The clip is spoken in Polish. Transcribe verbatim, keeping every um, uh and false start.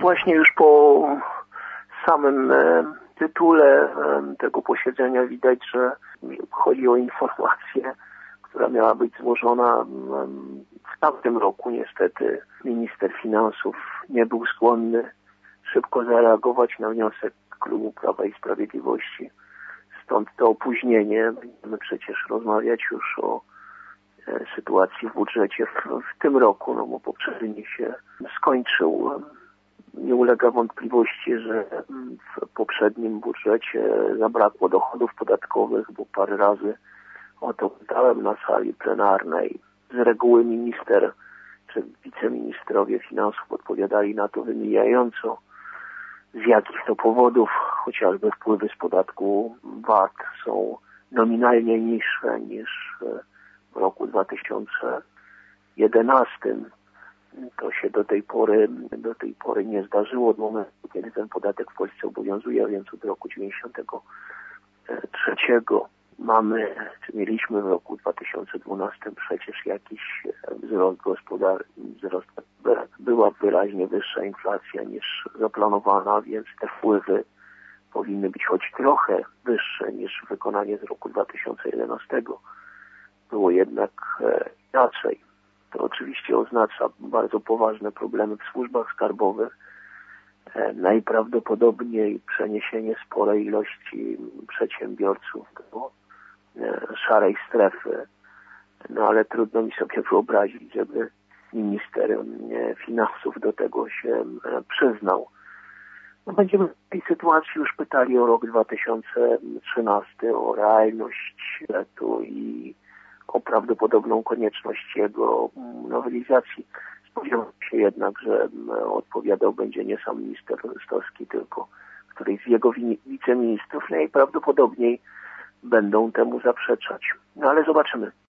właśnie już po samym tytule tego posiedzenia widać, że chodzi o informację, która miała być złożona w tamtym roku. Niestety minister finansów nie był skłonny szybko zareagować na wniosek Klubu Prawa i Sprawiedliwości. Stąd to opóźnienie. Będziemy przecież rozmawiać już o sytuacji w budżecie w, w tym roku, no bo poprzedni się skończył. Nie ulega wątpliwości, że w poprzednim budżecie zabrakło dochodów podatkowych, bo parę razy o to pytałem na sali plenarnej. Z reguły minister czy wiceministrowie finansów odpowiadali na to wymijająco. Z jakich to powodów, chociażby wpływy z podatku V A T są nominalnie niższe niż w roku dwa tysiące jedenastym. To się do tej pory, do tej pory nie zdarzyło od momentu, kiedy ten podatek w Polsce obowiązuje, a więc od roku dziewięćdziesiątego trzeciego. Mamy, czy mieliśmy w roku dwa tysiące dwunastym przecież jakiś wzrost gospodarczy, wzrost, była wyraźnie wyższa inflacja niż zaplanowana, więc te wpływy powinny być choć trochę wyższe niż wykonanie z roku dwa tysiące jedenastego. Było jednak inaczej. To oczywiście oznacza bardzo poważne problemy w służbach skarbowych. Najprawdopodobniej przeniesienie sporej ilości przedsiębiorców do szarej strefy. No ale trudno mi sobie wyobrazić, żeby minister finansów do tego się przyznał. No będziemy w tej sytuacji już pytali o rok dwa tysiące trzynasty, o realność tu i o prawdopodobną konieczność jego nowelizacji. Spodziewam się jednak, że odpowiadał będzie nie sam minister Rostowski, tylko któryś z jego wiceministrów, najprawdopodobniej będą temu zaprzeczać. No ale zobaczymy.